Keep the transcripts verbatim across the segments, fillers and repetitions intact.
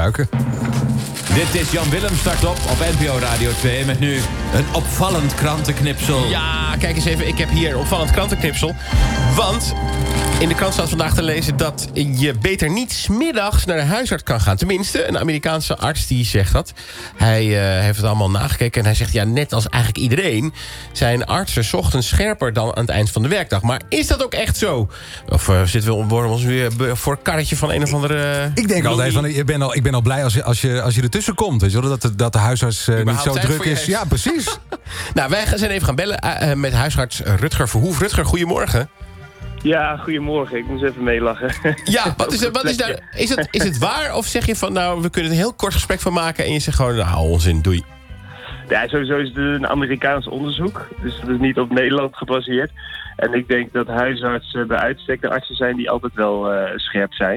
gebruiken. Dit is Jan Willem, start op op N P O Radio twee... met nu een opvallend krantenknipsel. Ja, kijk eens even, ik heb hier een opvallend krantenknipsel. Want in de krant staat vandaag te lezen dat je beter niet 's middags naar de huisarts kan gaan. Tenminste, een Amerikaanse arts die zegt dat. Hij uh, heeft het allemaal nagekeken en hij zegt... ja, net als eigenlijk iedereen zijn artsen 's ochtends scherper dan aan het eind van de werkdag. Maar is dat ook echt zo? Of uh, zitten we, worden we ons weer voor het karretje van een of andere... Uh, ik denk altijd van, ik ben al, ik ben al blij als je, als je, als je ertussen komt. Weet je wel, dat, de, dat de huisarts uh, niet zo druk is. Ja, precies. Nou, wij zijn even gaan bellen uh, met huisarts Rutger Verhoef. Rutger, goedemorgen. Ja, goedemorgen. Ik moest even meelachen. Ja, wat is, het, wat is, daar, is, het, is het waar? Of zeg je van, nou, we kunnen er een heel kort gesprek van maken... en je zegt gewoon, nou, onzin, doei. Ja, sowieso is het een Amerikaans onderzoek. Dus het is niet op Nederland gebaseerd. En ik denk dat huisartsen bij uitstek de artsen zijn die altijd wel uh, scherp zijn.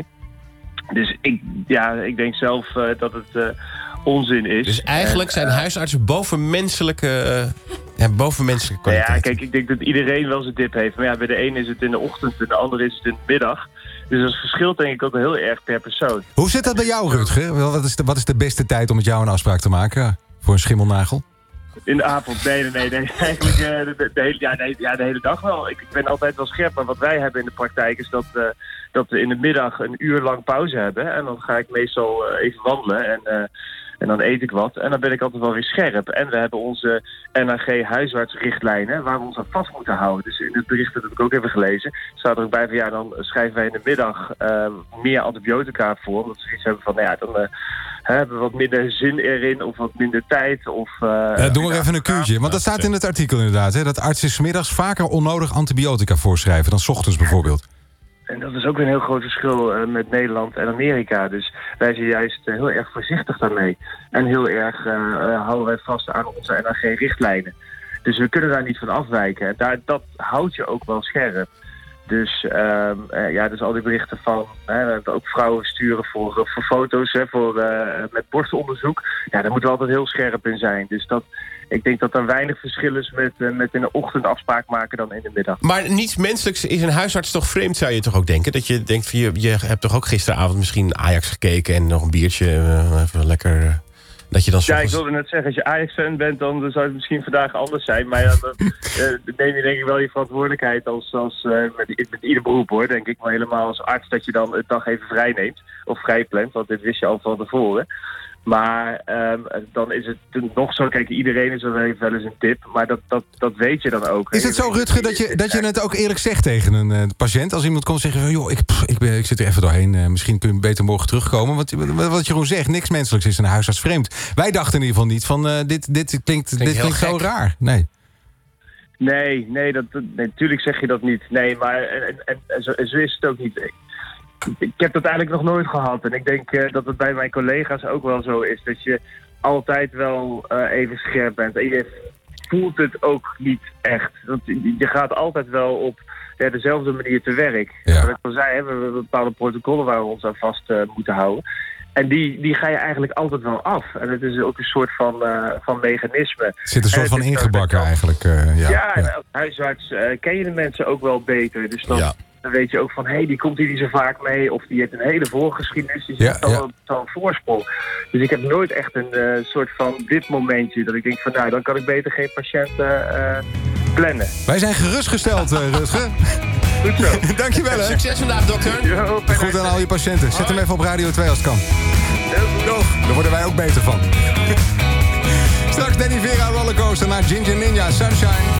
Dus ik, ja, ik denk zelf uh, dat het uh, onzin is. Dus eigenlijk en, zijn uh, huisartsen bovenmenselijke... Uh, Ja, bovenmenselijke kwaliteit. Ja, kijk, ik denk dat iedereen wel zijn dip heeft. Maar ja, bij de ene is het in de ochtend en de andere is het in de middag. Dus dat verschilt denk ik ook heel erg per persoon. Hoe zit dat bij jou, Rutger? Wat is de, wat is de beste tijd om met jou een afspraak te maken voor een schimmelnagel? In de avond? Nee, nee, nee. nee. Eigenlijk uh, de, de, de, hele, ja, nee, ja, de hele dag wel. Ik, ik ben altijd wel scherp. Maar wat wij hebben in de praktijk is dat, uh, dat we in de middag een uur lang pauze hebben. En dan ga ik meestal uh, even wandelen en... Uh, En dan eet ik wat. En dan ben ik altijd wel weer scherp. En we hebben onze N A G-huisartsrichtlijnen waar we ons aan vast moeten houden. Dus in het bericht dat heb ik ook even gelezen. Staat er ook bij van ja, dan schrijven wij in de middag uh, meer antibiotica voor. Omdat we zoiets hebben van, nou ja, dan uh, hebben we wat minder zin erin of wat minder tijd. Of, uh, uh, doe maar even een kuurtje. Want dat staat in het artikel inderdaad. Hè, dat artsen 's middags vaker onnodig antibiotica voorschrijven dan 's ochtends bijvoorbeeld. En dat is ook weer een heel groot verschil uh, met Nederland en Amerika. Dus wij zijn juist uh, heel erg voorzichtig daarmee. En heel erg uh, uh, houden wij vast aan onze N A G-richtlijnen. Dus we kunnen daar niet van afwijken. En daar, dat houdt je ook wel scherp. Dus, uh, uh, ja, dus al die berichten van... Hè, we hebben ook vrouwen sturen voor, uh, voor foto's, hè, voor, uh, met borstonderzoek. Ja, daar moeten we altijd heel scherp in zijn. Dus dat... Ik denk dat er weinig verschil is met, uh, met in de ochtend afspraak maken dan in de middag. Maar niets menselijks is een huisarts toch vreemd, zou je toch ook denken? Dat je denkt, van, je, je hebt toch ook gisteravond misschien Ajax gekeken... en nog een biertje, uh, even lekker... Uh, dat je dan ja, ik wilde net zeggen, als je Ajax-fan bent... dan zou het misschien vandaag anders zijn. Maar ja, dan uh, neem je denk ik wel je verantwoordelijkheid... als, als uh, met, met ieder beroep, hoor, denk ik. Maar helemaal als arts dat je dan een dag even vrij neemt. Of vrij plant, want dit wist je al van tevoren. Maar um, dan is het nog zo, kijk, iedereen is er wel eens een tip, maar dat, dat, dat weet je dan ook. Is het zo, Rutger, dat je, dat je het ook eerlijk zegt tegen een uh, patiënt? Als iemand komt zeggen, joh, ik, pff, ik, ben, ik zit er even doorheen, uh, misschien kun je beter morgen terugkomen. Want wat Jeroen zegt, niks menselijks is een huisarts vreemd. Wij dachten in ieder geval niet van, uh, dit, dit klinkt, klinkt, dit klinkt zo raar. Nee. Nee, nee, dat, nee, natuurlijk zeg je dat niet. Nee, maar en, en, en, zo, en zo is het ook niet. Ik heb dat eigenlijk nog nooit gehad. En ik denk uh, dat het bij mijn collega's ook wel zo is. Dat je altijd wel uh, even scherp bent. En je voelt het ook niet echt. Want je gaat altijd wel op ja, dezelfde manier te werk. Ja. Wat ik al zei, hè, we hebben bepaalde protocollen waar we ons aan vast uh, moeten houden. En die, die ga je eigenlijk altijd wel af. En het is ook een soort van, uh, van mechanisme. Het zit een soort van ingebakken eigenlijk. Uh, ja, ja, en ja. als huisarts uh, ken je de mensen ook wel beter. Dus dan... Ja. Dan weet je ook van, hé, hey, die komt hier niet zo vaak mee. Of die heeft een hele voorgeschiedenis. Die Ja, heeft al ja. een, al een voorsprong. Dus ik heb nooit echt een uh, soort van dit momentje. Dat ik denk van, nou, dan kan ik beter geen patiënten uh, plannen. Wij zijn gerustgesteld, uh, Rutger. Goed zo. Dankjewel, hè. Succes vandaag, dokter. Yo, Goed aan al je patiënten. Zet hem even op Radio twee als het kan. Doeg. Daar worden wij ook beter van. Straks Danny Vera Rollercoaster naar Ginger Ninja Sunshine.